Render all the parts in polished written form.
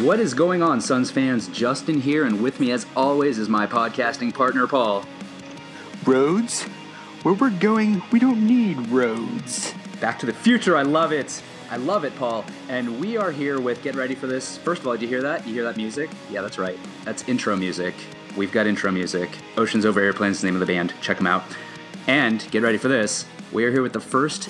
What is going on, Suns fans? Justin here, and with me, as always, is my podcasting partner, Paul. Roads? Where we're going, we don't need roads. Back to the future, I love it. I love it, Paul. And we are here with, get ready for this. First of all, did you hear that? You hear that music? Yeah, that's right. That's intro music. We've got intro music. Oceans Over Airplanes is the name of the band. Check them out. And get ready for this. We are here with the first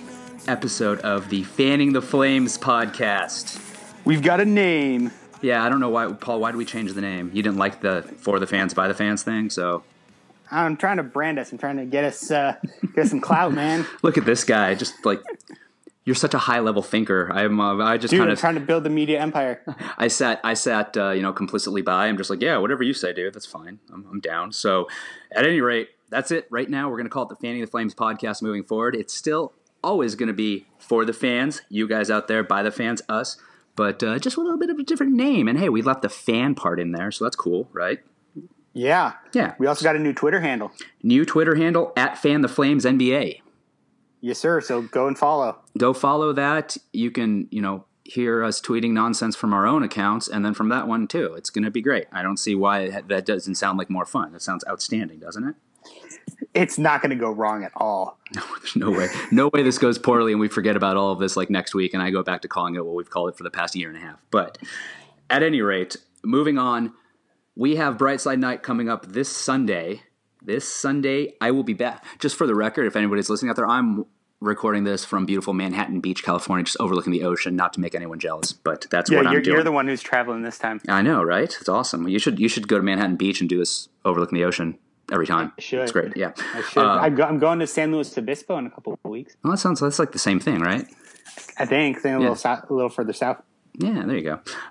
episode of the Fanning the Flames podcast. We've got a name. Yeah, I don't know why, Paul, why did we change the name? You didn't like the For the Fans, By the Fans thing, so... I'm trying to brand us. I'm trying to get us some clout, man. Look at this guy. Just like, you're such a high-level thinker. I just kind of... trying to build the media empire. I sat, complicitly by. I'm just like, yeah, whatever you say, dude, that's fine. I'm down. So, at any rate, that's it. Right now, we're going to call it the Fanning the Flames podcast moving forward. It's still always going to be for the fans, you guys out there, by the fans, us. But just a little bit of a different name. And hey, we left the fan part in there, so that's cool, right? Yeah. Yeah. We also got a new Twitter handle. New Twitter handle, @FanTheFlamesNBA. Yes, sir. So go and follow. Go follow that. You can, hear us tweeting nonsense from our own accounts, and then from that one, too. It's going to be great. I don't see why that doesn't sound like more fun. That sounds outstanding, doesn't it? It's not going to go wrong at all. No, there's no way. No way this goes poorly and we forget about all of this like next week and I go back to calling it what we've called it for the past year and a half. But at any rate, moving on, we have Brightside Night coming up this Sunday. This Sunday, I will be back. Just for the record, if anybody's listening out there, I'm recording this from beautiful Manhattan Beach, California, just overlooking the ocean, not to make anyone jealous, but that's what I'm doing. You're the one who's traveling this time. I know, right? It's awesome. You should go to Manhattan Beach and do this overlooking the ocean. Every time. I should. It's great, yeah. I should. I'm going to San Luis Obispo in a couple of weeks. Well, that's like the same thing, right? I think a little further south. Yeah, there you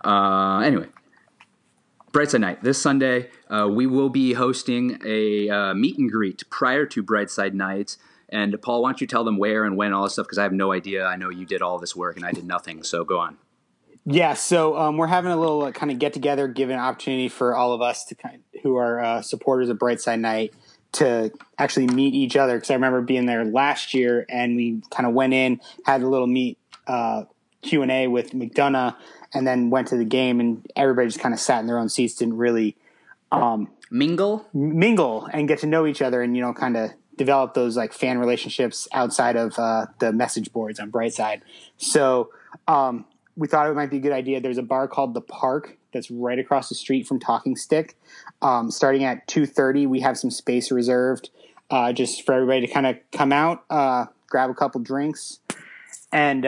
go. Anyway, Brightside Night. This Sunday, we will be hosting a meet and greet prior to Brightside Night. And Paul, why don't you tell them where and when, all this stuff, because I have no idea. I know you did all this work and I did nothing, so go on. Yeah, so we're having a little kind of get-together, give an opportunity for all of us who are supporters of Brightside Night to actually meet each other, because I remember being there last year, and we kind of went in, had a little meet Q&A with McDonough, and then went to the game, and everybody just kind of sat in their own seats, didn't really mingle and get to know each other and, kind of develop those like fan relationships outside of the message boards on Brightside. So we thought it might be a good idea. There's a bar called The Park that's right across the street from Talking Stick. Starting at 2:30, we have some space reserved just for everybody to kind of come out, grab a couple drinks, and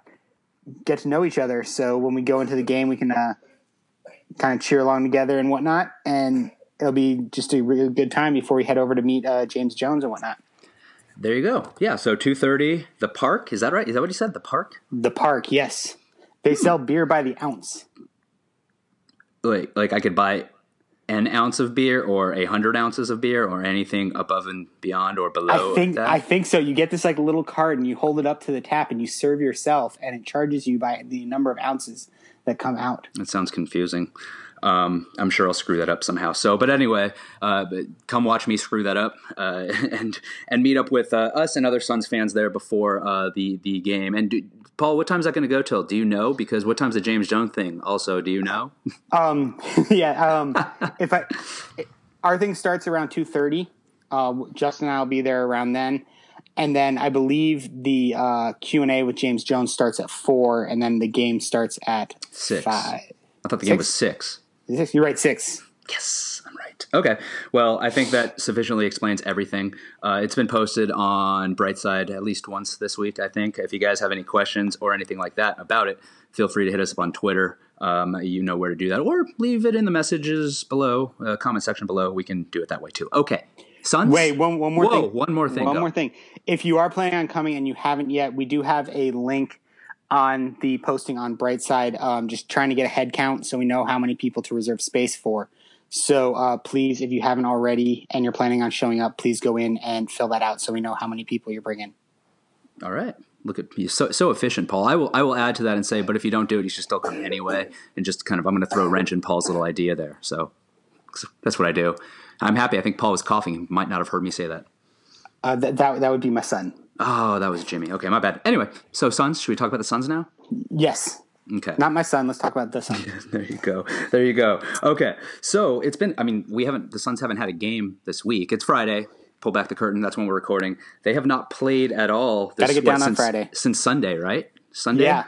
get to know each other. So when we go into the game, we can kind of cheer along together and whatnot, and it'll be just a really good time before we head over to meet James Jones and whatnot. There you go. Yeah, so 2:30, The Park. Is that right? Is that what you said, The Park? The Park, yes. They sell beer by the ounce. Like I could buy an ounce of beer or 100 ounces of beer or anything above and beyond or below that? I think so. You get this like little card and you hold it up to the tap and you serve yourself and it charges you by the number of ounces that come out. That sounds confusing. I'm sure I'll screw that up somehow. So, but anyway, come watch me screw that up and meet up with us and other Suns fans there before the game. And Paul, what time is that going to go till? Do you know? Because what time's the James Jones thing? Also, do you know? Our thing starts around 2:30. Justin and I will be there around then. And then I believe the Q&A with James Jones starts at 4, and then the game starts at 6. 5. I thought the game was 6. You're right, 6. Yes, I'm right. Okay. Well, I think that sufficiently explains everything. It's been posted on Brightside at least once this week, I think. If you guys have any questions or anything like that about it, feel free to hit us up on Twitter. You know where to do that. Or leave it in the messages below, comment section below. We can do it that way too. Okay. Suns? Wait, one more thing. One more thing. One more thing. If you are planning on coming and you haven't yet, we do have a link on the posting on Brightside, just trying to get a head count so we know how many people to reserve space for. So please, if you haven't already and you're planning on showing up, please go in and fill that out so we know how many people you're bringing. All right. Look at you, so efficient, Paul. I will add to that and say, but if you don't do it, you should still come anyway. And just kind of, I'm going to throw a wrench in Paul's little idea there. So that's what I do. I'm happy. I think Paul was coughing. He might not have heard me say that. That would be my son. Oh, that was Jimmy. Okay, my bad. Anyway, so Suns. Should we talk about the Suns now? Yes. Okay. Not my son. Let's talk about the Suns. There you go. There you go. Okay. So it's been, the Suns haven't had a game this week. It's Friday. Pull back the curtain. That's when we're recording. They have not played at all. Gotta get down on Friday. Since Sunday, right? Sunday? Yeah.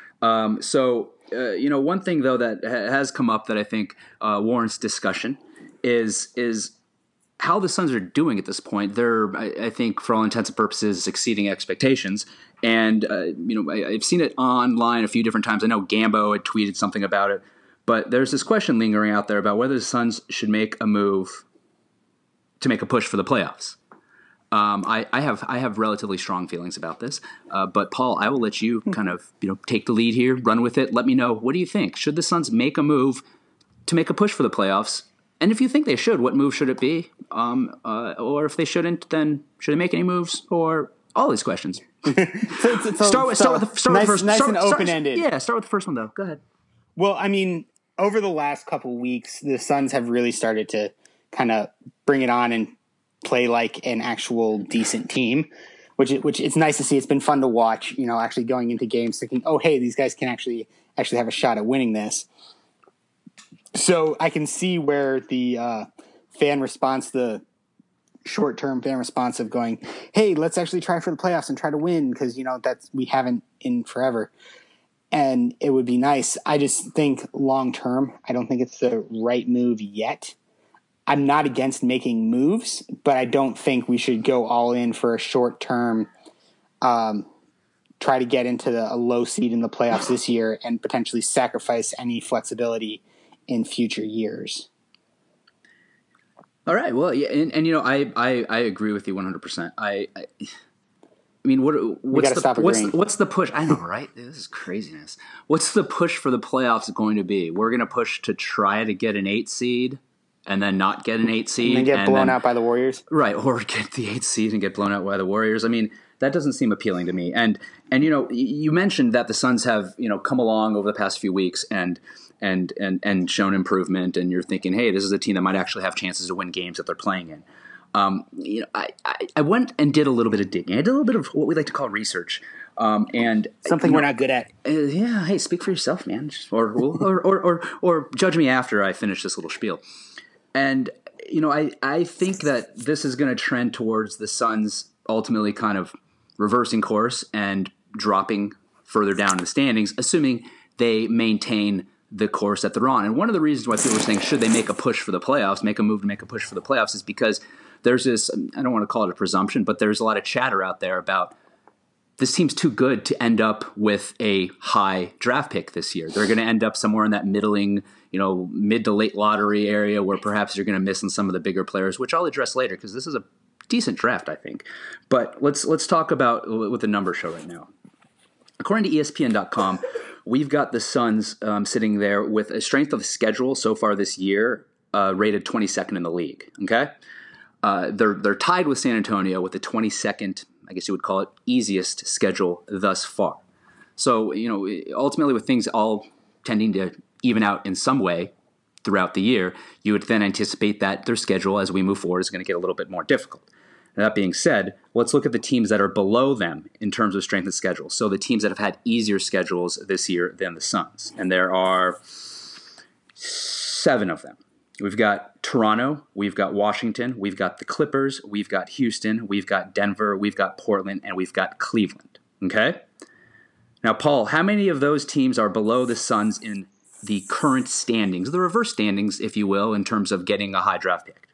One thing though that has come up that I think warrants discussion is how the Suns are doing at this point. They're, I think, for all intents and purposes, exceeding expectations. And I've seen it online a few different times. I know Gambo had tweeted something about it, but there's this question lingering out there about whether the Suns should make a move to make a push for the playoffs. I have relatively strong feelings about this, but Paul, I will let you kind of take the lead here, run with it. Let me know, what do you think? Should the Suns make a move to make a push for the playoffs? And if you think they should, what move should it be? Or if they shouldn't, then should they make any moves? Or all these questions. Start with the first. Nice and open-ended. Yeah, start with the first one though. Go ahead. Well, I mean, over the last couple weeks, the Suns have really started to kind of bring it on and play like an actual decent team, which it's nice to see. It's been fun to watch, actually going into games thinking, oh, hey, these guys can actually have a shot at winning this. So I can see where the fan response, the short-term fan response of going, hey, let's actually try for the playoffs and try to win because, we haven't in forever. And it would be nice. I just think long-term, I don't think it's the right move yet. I'm not against making moves, but I don't think we should go all in for a short-term, try to get into a low seed in the playoffs this year and potentially sacrifice any flexibility in future years. All right. Well, yeah, and I agree with you 100%. I mean, what's the push? I know, right? This is craziness. What's the push for the playoffs going to be? We're going to push to try to get an 8 seed and then not get an 8 seed. And then get blown out by the Warriors? Right, or get the 8 seed and get blown out by the Warriors. I mean, that doesn't seem appealing to me. And you mentioned that the Suns have, come along over the past few weeks and shown improvement, and you're thinking, hey, this is a team that might actually have chances to win games that they're playing in. I went and did a little bit of digging. I did a little bit of what we like to call research. And something we're not good at. Yeah, hey, speak for yourself, man. Or judge me after I finish this little spiel. And, I think that this is going to trend towards the Suns ultimately kind of reversing course and dropping further down in the standings, assuming they maintain the course that they're on. And one of the reasons why people are saying, should they make a push for the playoffs, make a move to make a push for the playoffs, is because there's this, I don't want to call it a presumption, but there's a lot of chatter out there about this team's too good to end up with a high draft pick this year. They're going to end up somewhere in that middling, mid to late lottery area where perhaps you're going to miss on some of the bigger players, which I'll address later because this is a decent draft, I think. But let's talk about what the numbers show right now. According to ESPN.com, we've got the Suns sitting there with a strength of schedule so far this year rated 22nd in the league. Okay, they're tied with San Antonio with the 22nd, I guess you would call it, easiest schedule thus far. So ultimately, with things all tending to even out in some way throughout the year, you would then anticipate that their schedule as we move forward is going to get a little bit more difficult. Now, that being said, let's look at the teams that are below them in terms of strength of schedule. So the teams that have had easier schedules this year than the Suns. And there are 7 of them. We've got Toronto, we've got Washington, we've got the Clippers, we've got Houston, we've got Denver, we've got Portland, and we've got Cleveland. Okay? Now, Paul, how many of those teams are below the Suns in the current standings, the reverse standings, if you will, in terms of getting a high draft pick?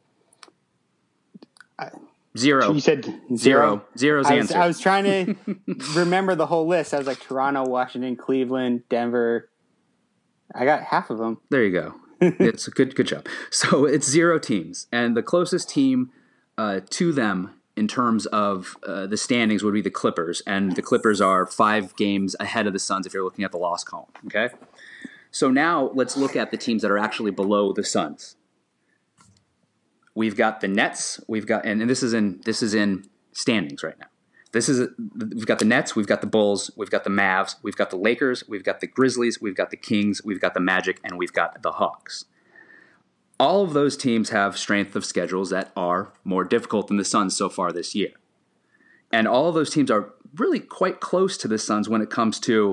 0. You said 0. Zero's the answer. I was trying to remember the whole list. I was like Toronto, Washington, Cleveland, Denver. I got half of them. There you go. It's a good job. So it's 0 teams, and the closest team to them in terms of the standings would be the Clippers, and the Clippers are 5 games ahead of the Suns if you're looking at the loss column. Okay. So now let's look at the teams that are actually below the Suns. We've got the Nets. We've got, and this is in standings right now. We've got the Nets. We've got the Bulls. We've got the Mavs. We've got the Lakers. We've got the Grizzlies. We've got the Kings. We've got the Magic, and we've got the Hawks. All of those teams have strength of schedules that are more difficult than the Suns so far this year, and all of those teams are really quite close to the Suns when it comes to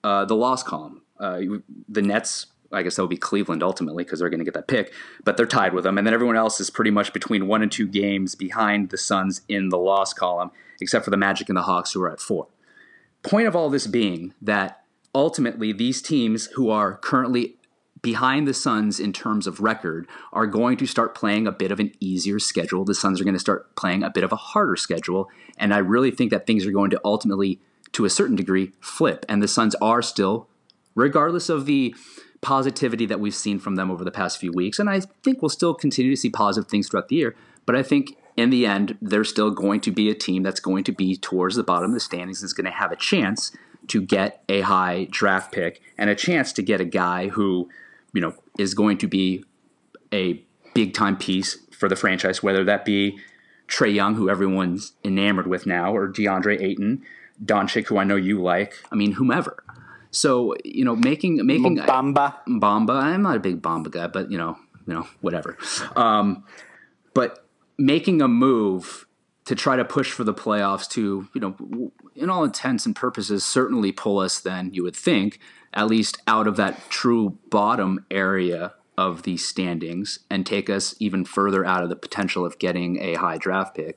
the loss column. The Nets, I guess that would be Cleveland ultimately because they're going to get that pick, but they're tied with them. And then everyone else is pretty much between 1 and 2 games behind the Suns in the loss column, except for the Magic and the Hawks who are at 4. Point of all this being that ultimately these teams who are currently behind the Suns in terms of record are going to start playing a bit of an easier schedule. The Suns are going to start playing a bit of a harder schedule. And I really think that things are going to ultimately, to a certain degree, flip. And the Suns are still, regardless of the positivity that we've seen from them over the past few weeks, and I think we'll still continue to see positive things throughout the year, but I think in the end, they're still going to be a team that's going to be towards the bottom of the standings and is going to have a chance to get a high draft pick and a chance to get a guy who, is going to be a big-time piece for the franchise, whether that be Trae Young, who everyone's enamored with now, or DeAndre Ayton, Doncic, who I know you like, whomever. So, making Bamba. I'm not a big Bamba guy, but whatever. But making a move to try to push for the playoffs to, in all intents and purposes, certainly pull us then, you would think, at least out of that true bottom area of the standings and take us even further out of the potential of getting a high draft pick.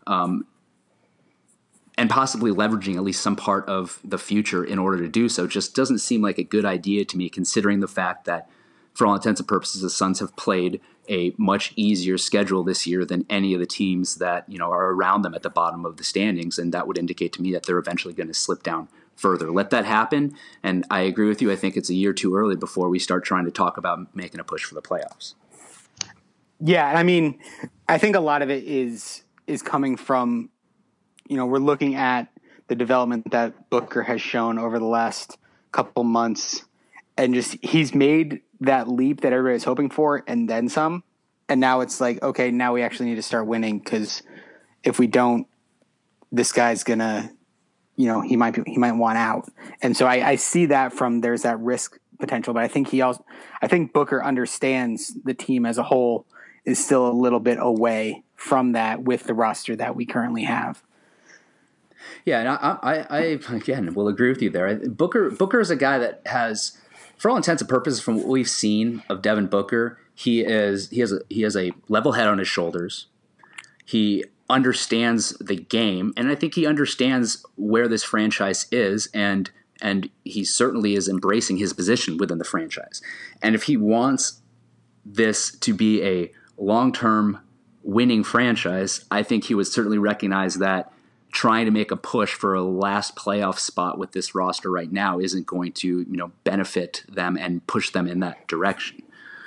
And possibly leveraging at least some part of the future in order to do so just doesn't seem like a good idea to me, considering the fact that, for all intents and purposes, the Suns have played a much easier schedule this year than any of the teams that are around them at the bottom of the standings, and that would indicate to me that they're eventually going to slip down further. Let that happen, and I agree with you. I think it's a year too early before we start trying to talk about making a push for the playoffs. Yeah, I think a lot of it is coming from, we're looking at the development that Booker has shown over the last couple months, and just he's made that leap that everybody's hoping for and then some. And now it's like, okay, now we actually need to start winning, because if we don't, this guy's gonna, he might want out. And so I see that there's that risk potential, but I think Booker understands the team as a whole is still a little bit away from that with the roster that we currently have. Yeah, and I again will agree with you there. Booker is a guy that has, for all intents and purposes, from what we've seen of Devin Booker, he has a level head on his shoulders. He understands the game, and I think he understands where this franchise is, and he certainly is embracing his position within the franchise. And if he wants this to be a long-term winning franchise, I think he would certainly recognize that trying to make a push for a last playoff spot with this roster right now isn't going to, benefit them and push them in that direction.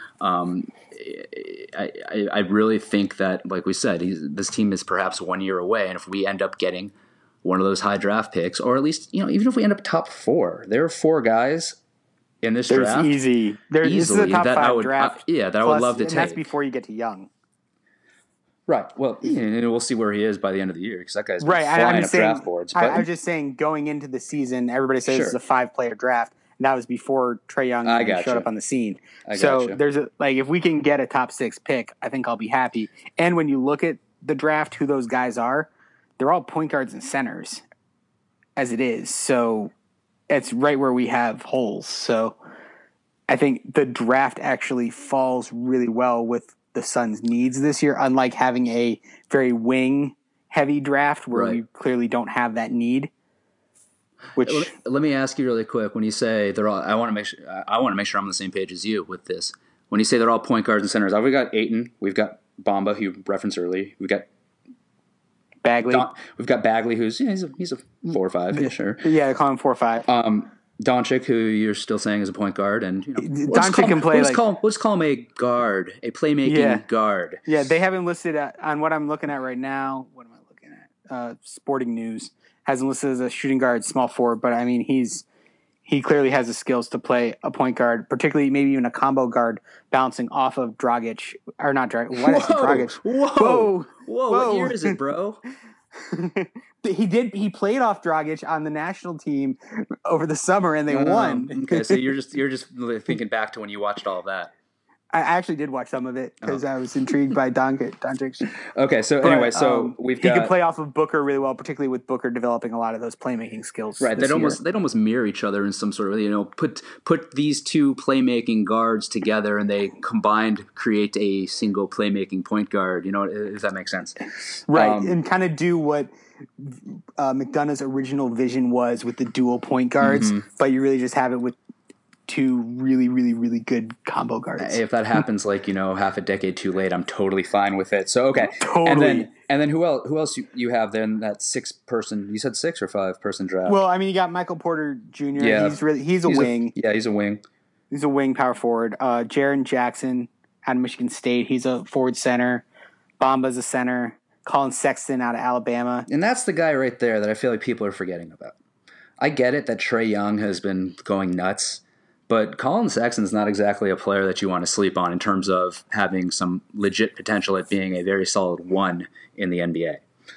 I really think that, like we said, this team is perhaps 1 year away, and if we end up getting one of those high draft picks, or at least, even if we end up top 4, there are 4 guys in this draft. Easily this is a top 5 draft. That I would love to take. And that's before you get to Young. Right. Well, and we'll see where he is by the end of the year, because that guy's been flying up draft boards. But I was just saying, going into the season, everybody says it's a 5-player draft, and that was before Trae Young showed up on the scene. There's if we can get a top 6 pick, I think I'll be happy. And when you look at the draft, who those guys are, they're all point guards and centers, as it is. So it's right where we have holes. So I think the draft actually falls really well with the Suns' needs this year, unlike having a very wing-heavy draft where we clearly don't have that need. Which let me ask you really quick: when you say they're all, I want to make sure I'm on the same page as you with this. When you say they're all point guards and centers, we've got Ayton, we've got Bamba, who you referenced early, we've got Bagley, we've got Bagley, who's he's a 4 or 5, yeah, sure, yeah, they call him 4 or 5. Doncic, who you're still saying is a point guard, and Doncic can play. Let's call him a guard, a playmaking guard. Yeah, they haven't listed on what I'm looking at right now. What am I looking at? Sporting News hasn't listed as a shooting guard, small forward, but he clearly has the skills to play a point guard, particularly maybe even a combo guard, bouncing off of Dragic or not Dragic. What is Dragic? Whoa! What year is it, bro? He played off Dragic on the national team over the summer, and they won. Okay, so you're just thinking back to when you watched all of that. I actually did watch some of it because I was intrigued by Doncic. Okay, so anyway, so we've he got could play off of Booker really well, particularly with Booker developing a lot of those playmaking skills. right. They'd almost mirror each other in some sort of put these two playmaking guards together and they combined create a single playmaking point guard. If that makes sense, right? And kind of do what McDonough's original vision was with the dual point guards, but you really just have it with two really, really, really good combo guards. If that happens, half a decade too late, I'm totally fine with it. So okay, totally. And then who else you have then that 6-person? You said 6 or 5-person draft. Well, I mean, you got Michael Porter Jr. Yeah, he's a wing. He's a wing. He's a wing power forward. Jaren Jackson out of Michigan State. He's a forward center. Bamba's a center. Colin Sexton out of Alabama. And that's the guy right there that I feel like people are forgetting about. I get it that Trae Young has been going nuts, but Colin Sexton's not exactly a player that you want to sleep on in terms of having some legit potential at being a very solid 1 in the NBA.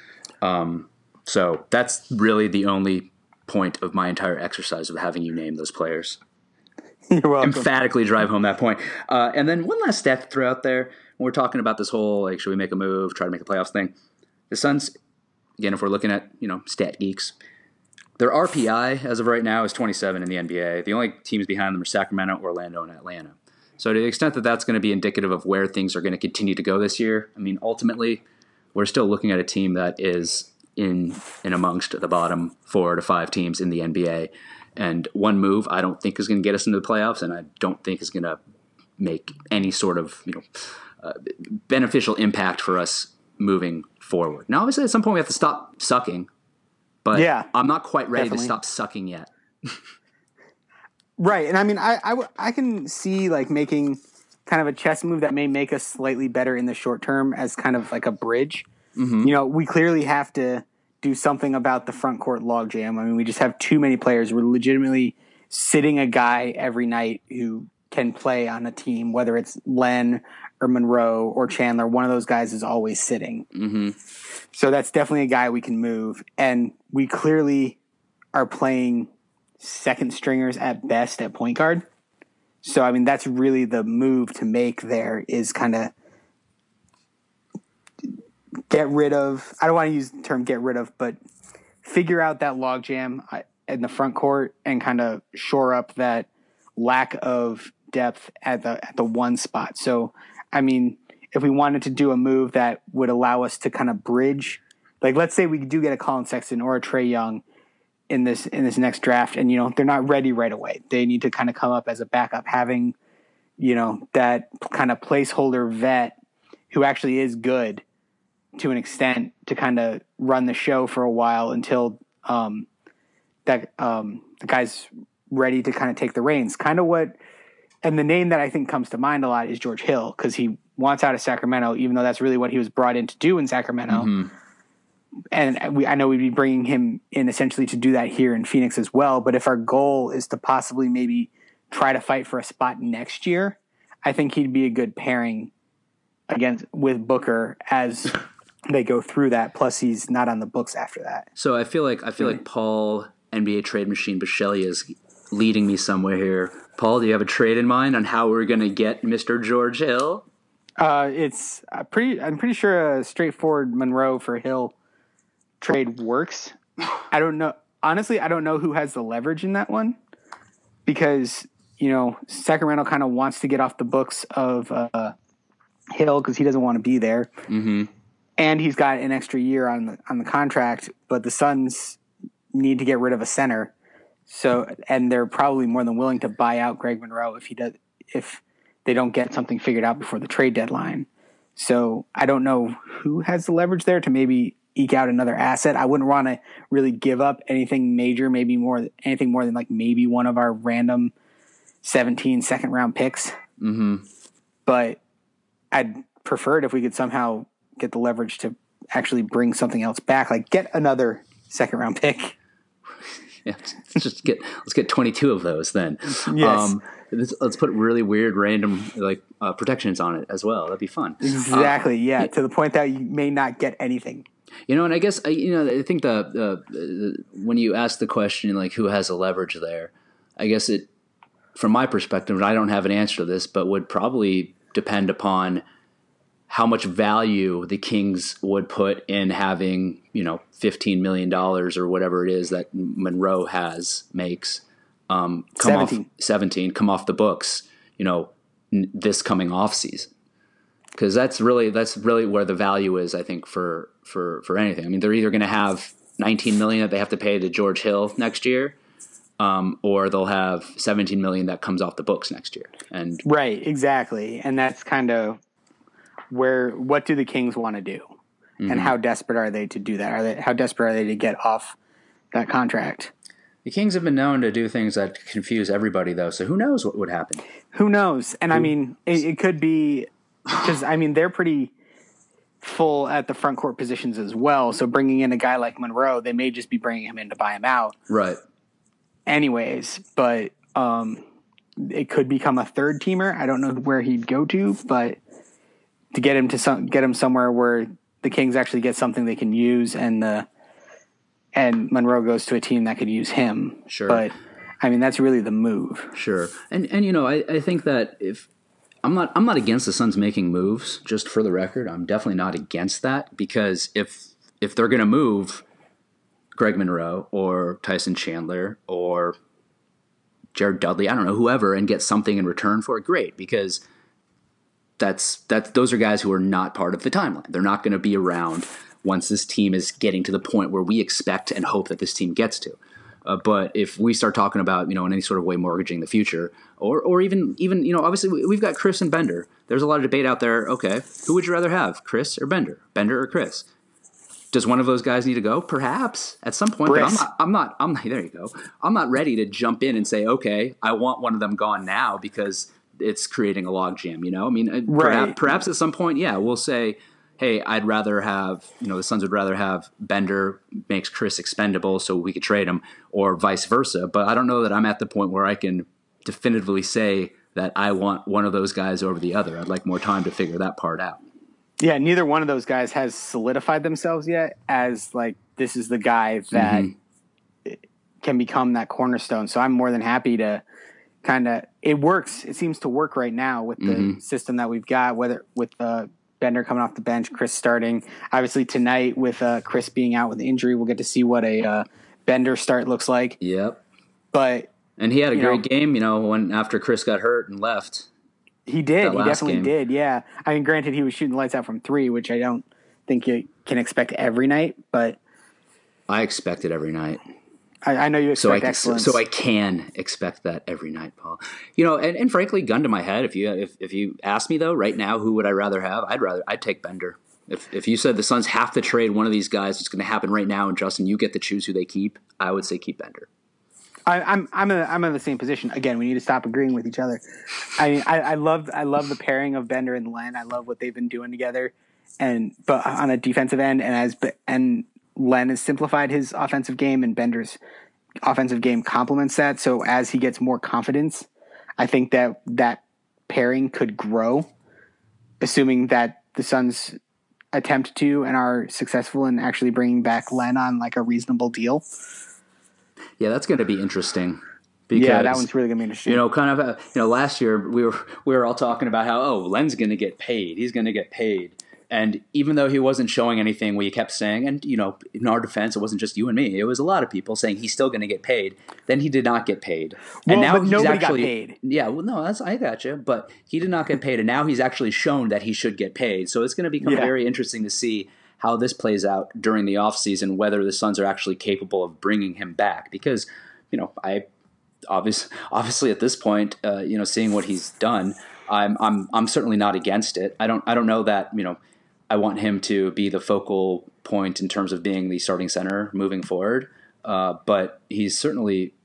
So that's really the only point of my entire exercise of having you name those players. You're welcome. Emphatically drive home that point. And then one last stat to throw out there. When we're talking about this whole, should we make a move, try to make a playoffs thing? The Suns, again, if we're looking at, stat geeks, their RPI as of right now is 27 in the NBA. The only teams behind them are Sacramento, Orlando, and Atlanta. So to the extent that that's going to be indicative of where things are going to continue to go this year, I mean, ultimately, we're still looking at a team that is in amongst the bottom 4 to 5 teams in the NBA. And one move I don't think is going to get us into the playoffs, and I don't think is going to make any sort of beneficial impact for us moving forward. Now, obviously, at some point we have to stop sucking, but I'm not quite ready to stop sucking yet. Right, and I mean, I can see making kind of a chess move that may make us slightly better in the short term as kind of like a bridge. Mm-hmm. We clearly have to do something about the front court logjam. I mean, we just have too many players. We're legitimately sitting a guy every night who can play on a team, whether it's Len or Monroe or Chandler. One of those guys is always sitting. Mm-hmm. So that's definitely a guy we can move. And we clearly are playing second stringers at best at point guard. So, I mean, that's really the move to make there is kind of get rid of, I don't want to use the term get rid of, but figure out that logjam in the front court and kind of shore up that lack of depth at the one spot. So, I mean, if we wanted to do a move that would allow us to kind of bridge, let's say we do get a Colin Sexton or a Trae Young in this next draft, and they're not ready right away. They need to kind of come up as a backup, having that kind of placeholder vet who actually is good to an extent to kind of run the show for a while until the guy's ready to kind of take the reins. Kind of what, and the name that I think comes to mind a lot is George Hill, because he wants out of Sacramento, even though that's really what he was brought in to do in Sacramento. Mm-hmm. And I know we'd be bringing him in essentially to do that here in Phoenix as well. But if our goal is to possibly maybe try to fight for a spot next year, I think he'd be a good pairing with Booker as they go through that. Plus, he's not on the books after that. So I feel like Paul, NBA trade machine Bichelli, is leading me somewhere here. Paul, do you have a trade in mind on how we're going to get Mr. George Hill? I'm pretty sure a straightforward Monroe for Hill trade works. I don't know. Honestly, I don't know who has the leverage in that one, because, Sacramento kind of wants to get off the books of Hill because he doesn't want to be there. Mm-hmm. And he's got an extra year on the contract, but the Suns need to get rid of a center. So, and they're probably more than willing to buy out Greg Monroe if they don't get something figured out before the trade deadline. So I don't know who has the leverage there to maybe eke out another asset. I wouldn't want to really give up anything major, anything more than maybe one of our random 17 second round picks. Mm-hmm. But I'd prefer it if we could somehow get the leverage to actually bring something else back, get another second round pick. Yeah, let's get 22 of those then. Yes. Let's put really weird random protections on it as well. That'd be fun. Exactly. Yeah. To the point that you may not get anything. And I guess I think when you ask the question who has the leverage there, I guess it, from my perspective, and I don't have an answer to this, but would probably depend upon how much value the Kings would put in having, $15 million or whatever it is that Monroe makes, come 17. off 17, come off the books, this coming off season. Because that's really where the value is, I think, for anything. I mean, they're either going to have $19 million that they have to pay to George Hill next year, or they'll have $17 million that comes off the books next year. And right, exactly, and that's kind of what do the Kings want to do, and how desperate are they to do that? How desperate are they to get off that contract? The Kings have been known to do things that confuse everybody, though. So who knows what would happen? Who knows? And I mean, it could be because they're pretty full at the front court positions as well. So bringing in a guy like Monroe, they may just be bringing him in to buy him out, right? Anyways, but it could become a third teamer. I don't know where he'd go to, but to get him somewhere where the Kings actually get something they can use, and Monroe goes to a team that could use him. Sure. But that's really the move. Sure. And I think that if I'm not against the Suns making moves, just for the record, I'm definitely not against that, because if they're going to move Greg Monroe or Tyson Chandler or Jared Dudley, I don't know, whoever, and get something in return for it, great, because those are guys who are not part of the timeline. They're not going to be around once this team is getting to the point where we expect and hope that this team gets to. But if we start talking about, in any sort of way mortgaging the future, or even obviously we've got Chris and Bender. There's a lot of debate out there. Okay, who would you rather have, Chris or Bender? Bender or Chris? Does one of those guys need to go? Perhaps at some point. Chris. But I'm not. There you go. I'm not ready to jump in and say, okay, I want one of them gone now because it's creating a logjam. Right. Perhaps at some point, yeah, we'll say, hey, I'd rather have, the Suns would rather have Bender makes Chris expendable so we could trade him, or vice versa. But I don't know that I'm at the point where I can definitively say that I want one of those guys over the other. I'd like more time to figure that part out. Yeah, neither one of those guys has solidified themselves yet as this is the guy that can become that cornerstone. So I'm more than happy to it works. It seems to work right now with the system that we've got, whether with Bender coming off the bench, Chris starting. Obviously tonight with Chris being out with injury, we'll get to see what a Bender start looks like. Yep. And he had a great game, when after Chris got hurt and left. He did. He definitely did. Yeah. Granted, he was shooting lights out from 3, which I don't think you can expect every night, but I expect it every night. I know you expect excellence. So I can expect that every night, Paul. And frankly, gun to my head, if you ask me though, right now, who would I rather have? I'd take Bender. If you said the Suns have to trade one of these guys, it's going to happen right now, and Justin, you get to choose who they keep, I would say keep Bender. I'm in the same position. Again, we need to stop agreeing with each other. I love the pairing of Bender and Len. I love what they've been doing together, but on a defensive end, and Len has simplified his offensive game, and Bender's offensive game complements that. So as he gets more confidence, I think that pairing could grow, assuming that the Suns attempt to and are successful in actually bringing back Len on a reasonable deal. Yeah, that's going to be interesting. Because, yeah, that one's really going to be interesting. Last year we were all talking about how, Len's going to get paid. He's going to get paid. And even though he wasn't showing anything, we kept saying, and in our defense, it wasn't just you and me. It was a lot of people saying he's still going to get paid. Then he did not get paid, and now he's nobody actually got paid. Yeah, well, no, I got you, but he did not get paid, and now he's actually shown that he should get paid. So it's going to become very interesting to see how this plays out during the offseason, whether the Suns are actually capable of bringing him back. Because I obviously at this point, seeing what he's done, I'm certainly not against it. I don't know that I want him to be the focal point in terms of being the starting center moving forward. But he's certainly,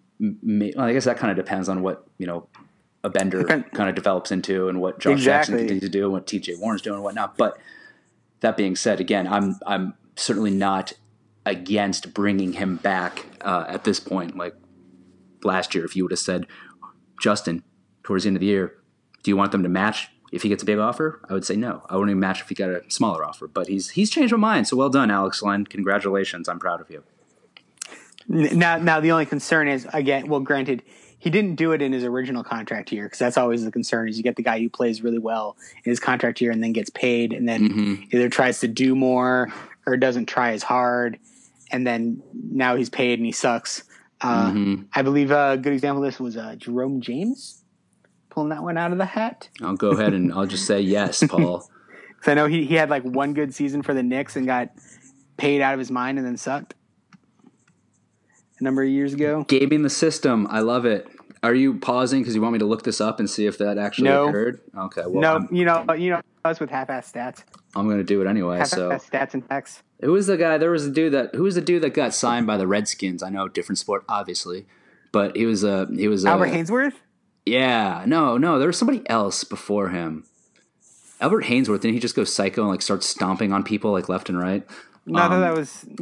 I guess that kind of depends on what, a Bender kind of develops into and what Josh Jackson continues to do and what TJ Warren's doing and whatnot. But that being said, again, I'm certainly not against bringing him back at this point. Like last year, if you would have said, Justin, towards the end of the year, do you want them to match if he gets a big offer? I would say no. I wouldn't even match if he got a smaller offer. But he's changed my mind. So well done, Alex Len. Congratulations. I'm proud of you. Now the only concern is, again, well, granted, he didn't do it in his original contract year, because that's always the concern, is you get the guy who plays really well in his contract year and then gets paid and then either tries to do more or doesn't try as hard, and then now he's paid and he sucks. I believe a good example of this was Jerome James, pulling that one out of the hat. I'll go ahead and I'll just say yes, Paul. So I know he had like one good season for the Knicks and got paid out of his mind and then sucked a number of years ago. Gaming the system. I love it. Are you pausing because you want me to look this up and see if that actually occurred? Okay. Well, no, you know us with half-ass stats. I'm going to do it anyway. Half-ass stats and facts. Who was the guy? Who was the dude that got signed by the Redskins? I know, different sport, obviously, but he was Albert Hainsworth. Yeah. No. There was somebody else before him. Albert Hainsworth. Didn't he just go psycho and like start stomping on people like left and right? He had like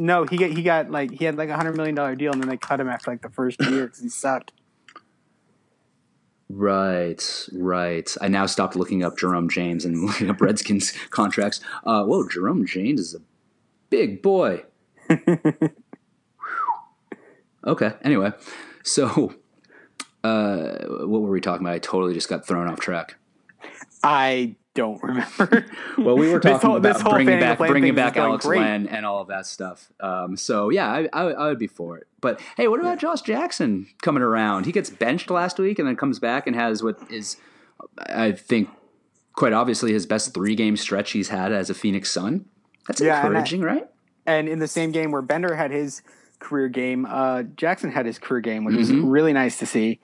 $100 million deal, and then they cut him after like the first year because he sucked. Right. I now stopped looking up Jerome James and looking up Redskins contracts. Whoa, Jerome James is a big boy. Okay. Anyway, so what were we talking about? I totally just got thrown off track. I don't remember. Well, we were talking about bringing back Alex great. Len and all of that stuff. So yeah, I would be for it. But hey, what about Josh Jackson coming around? He gets benched last week and then comes back and has what is, I think, quite obviously his best 3-game stretch he's had as a Phoenix Sun. That's encouraging, right? And in the same game where Bender had his career game, Jackson had his career game, which was really nice to see.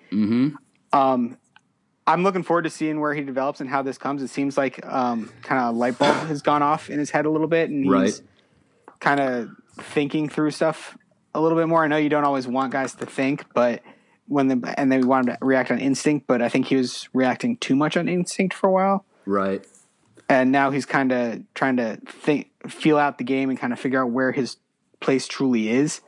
I'm looking forward to seeing where he develops and how this comes. It seems like kind of a light bulb has gone off in his head a little bit, and he's kind of thinking through stuff a little bit more. I know you don't always want guys to think, but they want him to react on instinct, but I think he was reacting too much on instinct for a while. Right. And now he's kind of trying to feel out the game and kind of figure out where his place truly is.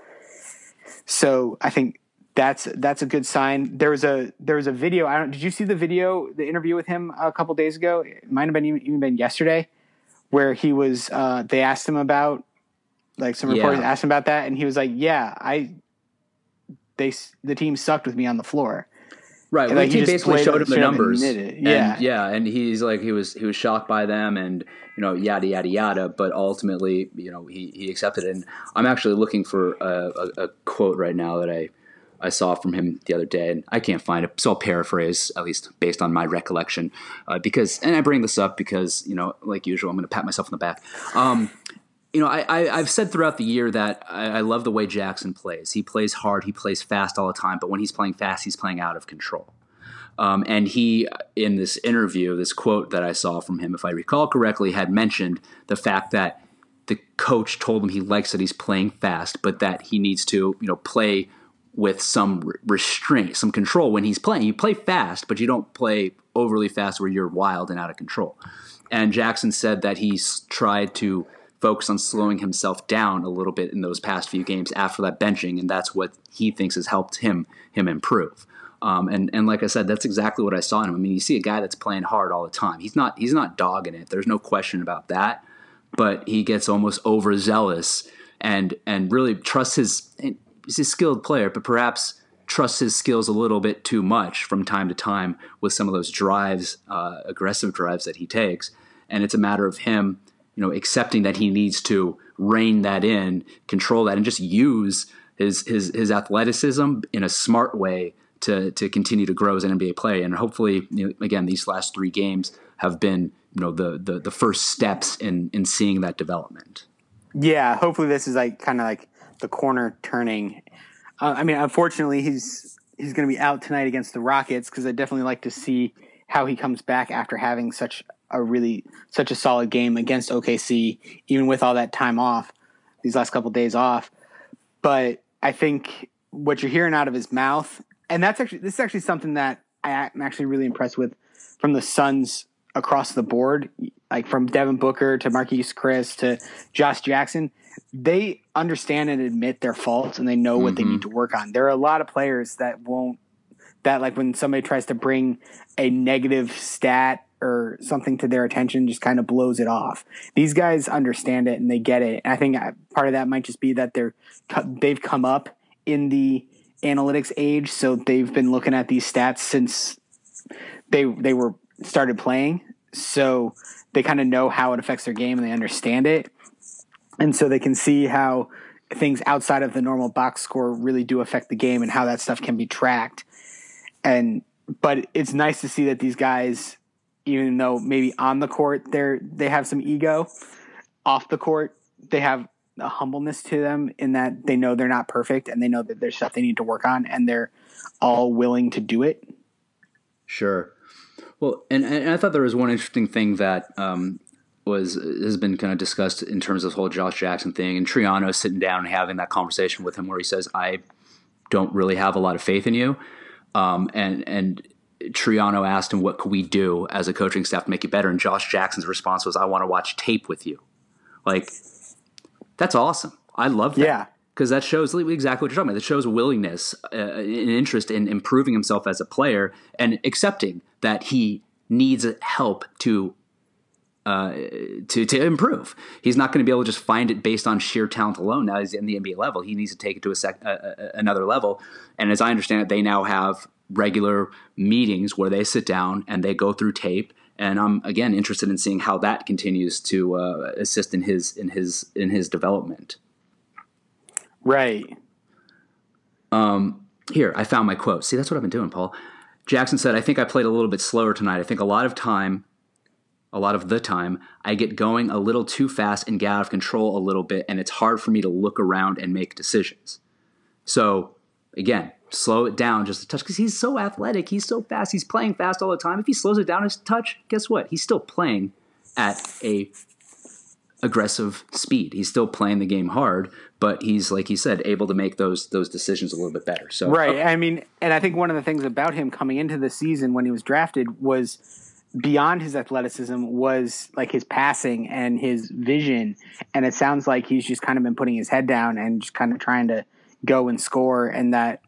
So I think that's a good sign. There was a video. Did you see the interview with him a couple days ago? It might have been even been yesterday, where he was. They asked him about, like, some reporters asked him about that, and he was like, "Yeah, the team sucked with me on the floor." Right. And well, he basically showed him the numbers. Yeah. And he's like he was shocked by them, and yada yada yada. But ultimately, he accepted it. And I'm actually looking for a quote right now that I saw from him the other day, and I can't find it, so I'll paraphrase, at least based on my recollection, and I bring this up because, like usual, I'm going to pat myself on the back. I've said throughout the year that I love the way Jackson plays. He plays hard, he plays fast all the time, but when he's playing fast, he's playing out of control. And he, in this interview, this quote that I saw from him, if I recall correctly, had mentioned the fact that the coach told him he likes that he's playing fast, but that he needs to, play with some restraint, some control when he's playing. You play fast, but you don't play overly fast where you're wild and out of control. And Jackson said that he's tried to focus on slowing himself down a little bit in those past few games after that benching, and that's what he thinks has helped him improve. And like I said, that's exactly what I saw in him. I mean, you see a guy that's playing hard all the time. He's not dogging it. There's no question about that. But he gets almost overzealous and really trusts he's a skilled player, but perhaps trusts his skills a little bit too much from time to time with some of those drives, aggressive drives that he takes. And it's a matter of him, accepting that he needs to rein that in, control that, and just use his athleticism in a smart way to continue to grow as an NBA player. And hopefully, again, these last 3 games have been, the first steps in seeing that development. Yeah, hopefully this is kind of like the corner turning. Unfortunately, he's going to be out tonight against the Rockets, because I definitely like to see how he comes back after having such a solid game against OKC, even with all that time off, these last couple of days off. But I think what you're hearing out of his mouth, and this is actually something that I'm actually really impressed with from the Suns across the board, like from Devin Booker to Marquise Chris to Josh Jackson. They understand and admit their faults, and they know what they need to work on. There are a lot of players that like when somebody tries to bring a negative stat or something to their attention, just kind of blows it off. These guys understand it and they get it. And I think part of that might just be that they've come up in the analytics age, so they've been looking at these stats since they were started playing. So they kind of know how it affects their game and they understand it. And so they can see how things outside of the normal box score really do affect the game and how that stuff can be tracked. But it's nice to see that these guys, even though maybe on the court they have some ego, off the court they have a humbleness to them in that they know they're not perfect and they know that there's stuff they need to work on and they're all willing to do it. Sure. Well, and I thought there was one interesting thing that has been kind of discussed in terms of the whole Josh Jackson thing, and Triano sitting down and having that conversation with him where he says, I don't really have a lot of faith in you. And Triano asked him, what could we do as a coaching staff to make you better? And Josh Jackson's response was, I want to watch tape with you. Like, that's awesome. I love that. Yeah. Because that shows exactly what you're talking about. That shows willingness, an interest in improving himself as a player and accepting that he needs help to improve. He's not going to be able to just find it based on sheer talent alone. Now he's in the NBA level. He needs to take it to another level. And as I understand it, they now have regular meetings where they sit down and they go through tape. And I'm again interested in seeing how that continues to assist in his development. Right. Here, I found my quote. See, that's what I've been doing, Paul. Jackson said, I think I played a little bit slower tonight. I think a lot of the time, I get going a little too fast and get out of control a little bit, and it's hard for me to look around and make decisions. So, again, slow it down just a touch because he's so athletic. He's so fast. He's playing fast all the time. If he slows it down a touch, guess what? He's still playing at a aggressive speed. He's still playing the game hard, but he's, like he said, able to make those decisions a little bit better. So right. Okay. I mean, and I think one of the things about him coming into the season when he was drafted was beyond his athleticism was like his passing and his vision. And it sounds like he's just kind of been putting his head down and just kind of trying to go and score. And that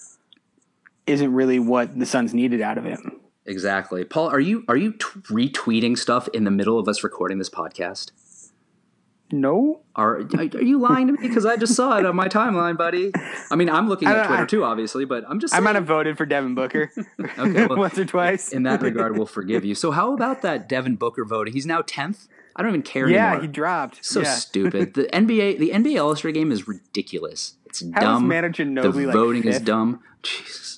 isn't really what the Suns needed out of him. Exactly. Paul, are you retweeting stuff in the middle of us recording this podcast? No. Are you lying to me? Because I just saw it on my timeline, buddy. I mean, I'm looking at Twitter too, obviously, but I'm just saying. I might have voted for Devin Booker okay, well, once or twice. In that regard, we'll forgive you. So how about that Devin Booker voting? He's now 10th? I don't even care anymore. Yeah, he dropped. So stupid. The NBA All-Star game is ridiculous. It's dumb. How is Manu Ginobili the voting fifth? is dumb. Jesus.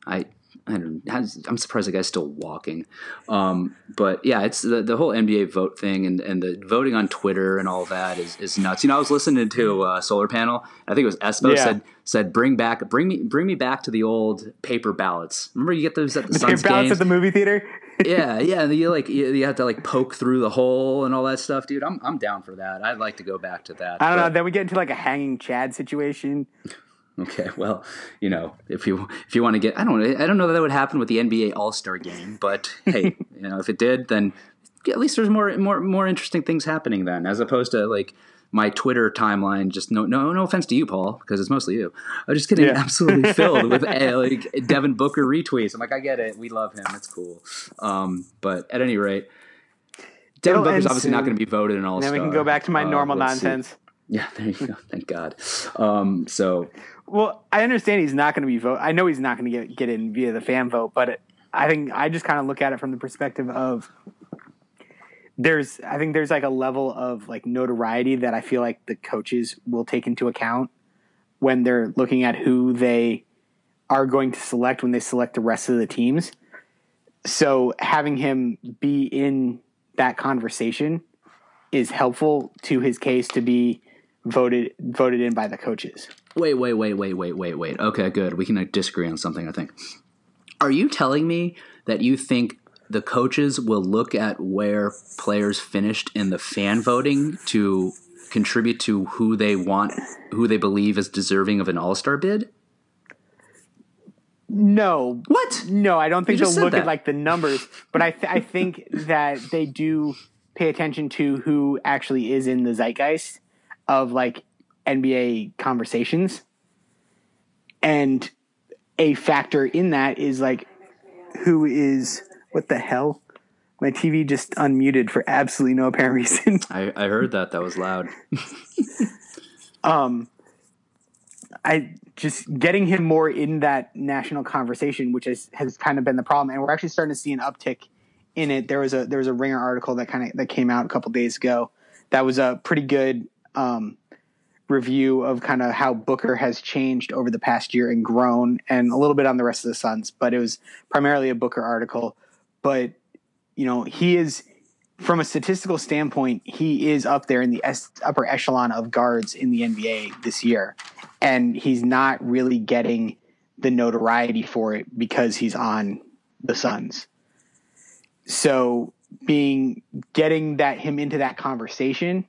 I'm surprised the guy's still walking. But yeah, it's the whole NBA vote thing and the voting on Twitter and all that is nuts. You know, I was listening to Solar Panel. I think it was Espo said bring me back to the old paper ballots. Remember you get those at the Suns paper ballots games? At the movie theater. yeah. You have to like poke through the hole and all that stuff, dude. I'm down for that. I'd like to go back to that. I don't know. Then we get into like a hanging Chad situation. Okay, well, you know, if you want to get, I don't know that would happen with the NBA All-Star game, but hey, you know, if it did, then at least there's more interesting things happening then, as opposed to like my Twitter timeline. Just no offense to you, Paul, because it's mostly you. I'm just getting absolutely filled with like Devin Booker retweets. I'm like, I get it, we love him, it's cool. But at any rate, Devin Booker's obviously not going to be voted an All-Star. Then we can go back to my normal nonsense. See. Yeah, there you go. Thank God. Well, I understand he's not going to be voted. I know he's not going to get in via the fan vote, but I think I just kind of look at it from the perspective of there's like a level of like notoriety that I feel like the coaches will take into account when they're looking at who they are going to select when they select the rest of the teams. So having him be in that conversation is helpful to his case to be voted in by the coaches. Wait. Okay, good. We can disagree on something, I think. Are you telling me that you think the coaches will look at where players finished in the fan voting to contribute to who they believe is deserving of an All-Star bid? No. What? No, I don't think they'll look at like the numbers, but I think that they do pay attention to who actually is in the zeitgeist of like NBA conversations. And a factor in that is like who is what the hell? My TV just unmuted for absolutely no apparent reason. I heard that. That was loud. I just getting him more in that national conversation, which has kind of been the problem, and we're actually starting to see an uptick in it. There was a Ringer article that came out a couple days ago that was a pretty good review of kind of how Booker has changed over the past year and grown, and a little bit on the rest of the Suns, but it was primarily a Booker article. But he is, from a statistical standpoint, he is up there in the upper echelon of guards in the NBA this year. And he's not really getting the notoriety for it because he's on the Suns. So getting him into that conversation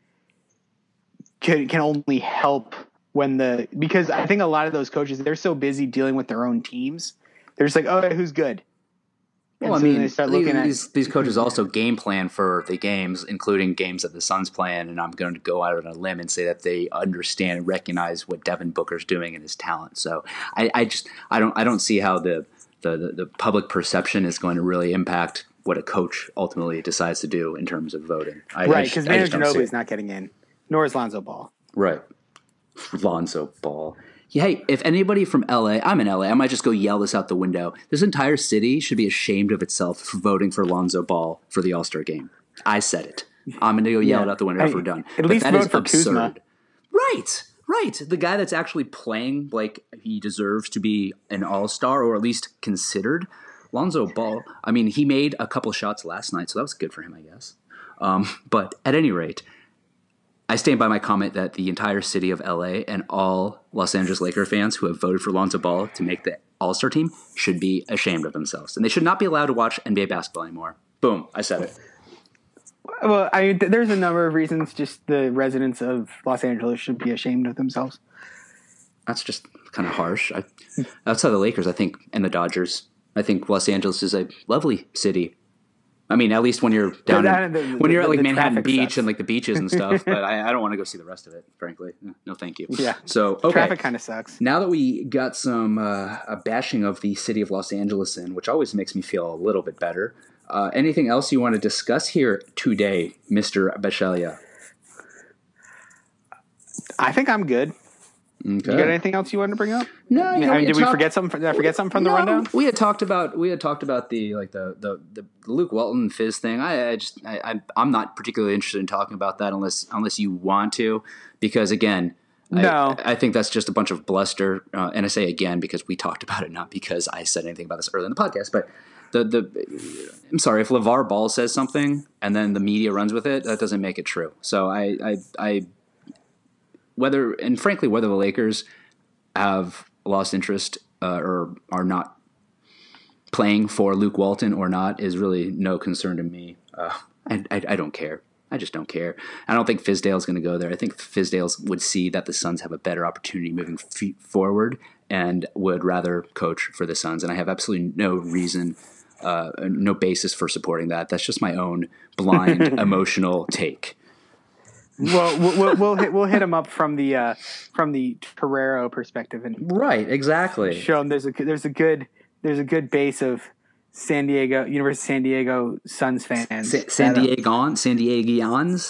can only help because I think a lot of those coaches, they're so busy dealing with their own teams. They're just like, oh, who's good? Well, I mean, these coaches also game plan for the games, including games that the Suns play in, and I'm going to go out on a limb and say that they understand and recognize what Devin Booker's doing and his talent. So I don't see how the public perception is going to really impact what a coach ultimately decides to do in terms of voting. Right, because Manu Ginobili is not getting in, nor is Lonzo Ball. Right, Lonzo Ball. Hey, if anybody from LA, I'm in LA, I might just go yell this out the window. This entire city should be ashamed of itself for voting for Lonzo Ball for the All-Star game. I said it. I'm going to go yell it out the window if we're done. At least vote for Kuzma. Right. The guy that's actually playing like he deserves to be an All-Star or at least considered. Lonzo Ball, I mean, he made a couple shots last night, so that was good for him, I guess. But at any rate, I stand by my comment that the entire city of LA and all Los Angeles Lakers fans who have voted for Lonzo Ball to make the All-Star team should be ashamed of themselves. And they should not be allowed to watch NBA basketball anymore. Boom, I said it. Well, I mean, there's a number of reasons just the residents of Los Angeles should be ashamed of themselves. That's just kind of harsh. Outside the Lakers, I think, and the Dodgers, I think Los Angeles is a lovely city. I mean, at least when you're down when you're at like Manhattan Beach and like the beaches and stuff. But I don't want to go see the rest of it, frankly. No, thank you. Yeah. So okay. Traffic kind of sucks. Now that we got some a bashing of the city of Los Angeles in, which always makes me feel a little bit better. Anything else you want to discuss here today, Mr. Bisceglia? I think I'm good. Okay. You got anything else you wanted to bring up? No. Did we forget something? Did I forget something from the rundown? We had talked about the Luke Walton Fizz thing. I'm not particularly interested in talking about that unless you want to, because again, no, I think that's just a bunch of bluster. And I say again because we talked about it, not because I said anything about this earlier in the podcast. But I'm sorry, if LeVar Ball says something and then the media runs with it, that doesn't make it true. So whether the Lakers have lost interest or are not playing for Luke Walton or not is really no concern to me. I don't care. I just don't care. I don't think Fizdale's going to go there. I think Fizdale would see that the Suns have a better opportunity moving forward and would rather coach for the Suns. And I have absolutely no reason, no basis for supporting that. That's just my own blind emotional take. Well, we'll hit him up from the Torero perspective, and right, exactly. Show him there's a good base of University of San Diego Suns fans. San Diegans.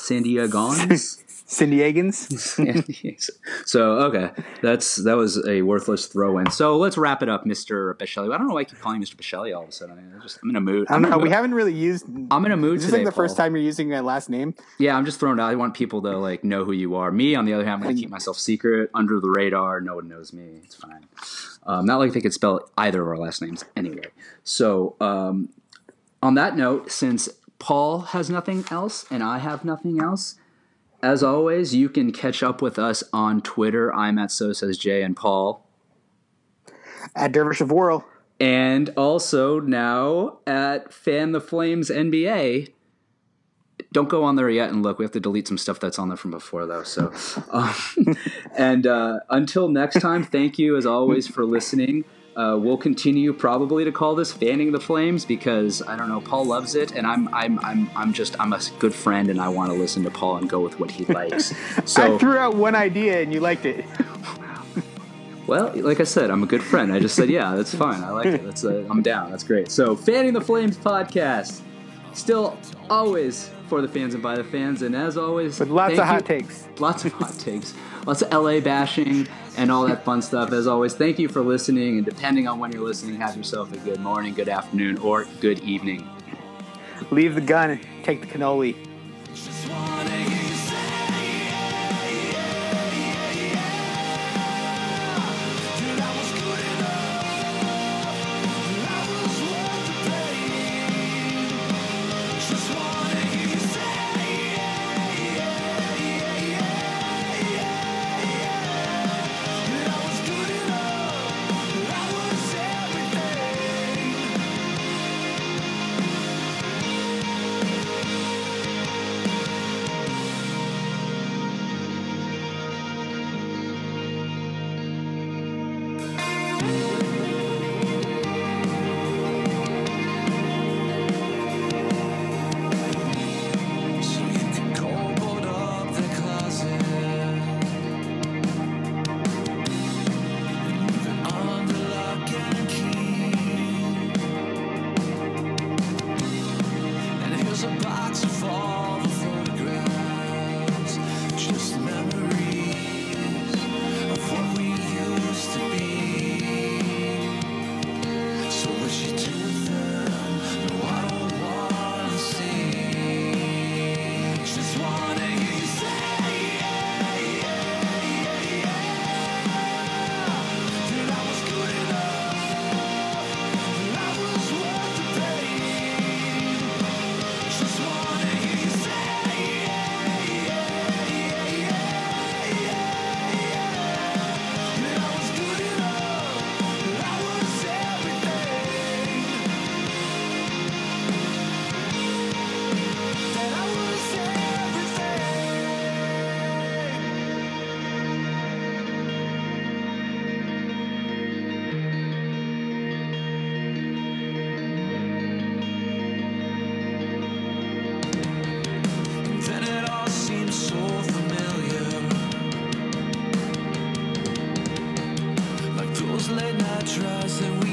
So okay, that was a worthless throw-in. So let's wrap it up, Mr. Bisceglia. I don't know why I keep calling you Mr. Bisceglia all of a sudden. I'm in a mood. I don't know. We haven't really used. I'm in a mood today. Is this like the first time you're using that last name? Yeah, I'm just throwing it out. I want people to like know who you are. Me, on the other hand, I'm going to keep myself secret, under the radar. No one knows me. It's fine. Not like they could spell either of our last names anyway. So on that note, since Paul has nothing else and I have nothing else, as always, you can catch up with us on Twitter. I'm at So Says Jay, and Paul at Dervish of Whirl, and also now at Fan the Flames NBA. Don't go on there yet and look. We have to delete some stuff that's on there from before, though. So, and until next time, thank you as always for listening. We'll continue probably to call this Fanning the Flames because I don't know, Paul loves it, and I'm a good friend, and I want to listen to Paul and go with what he likes. So I threw out one idea and you liked it. Well, like I said, I'm a good friend. I just said, yeah, that's fine. I like it. I'm down. That's great. So Fanning the Flames podcast, still always for the fans and by the fans, and as always, with lots of hot takes, lots of LA bashing. and all that fun stuff. As always, thank you for listening, and depending on when you're listening, have yourself a good morning, good afternoon, or good evening. Leave the gun and take the cannoli. Late night tries that we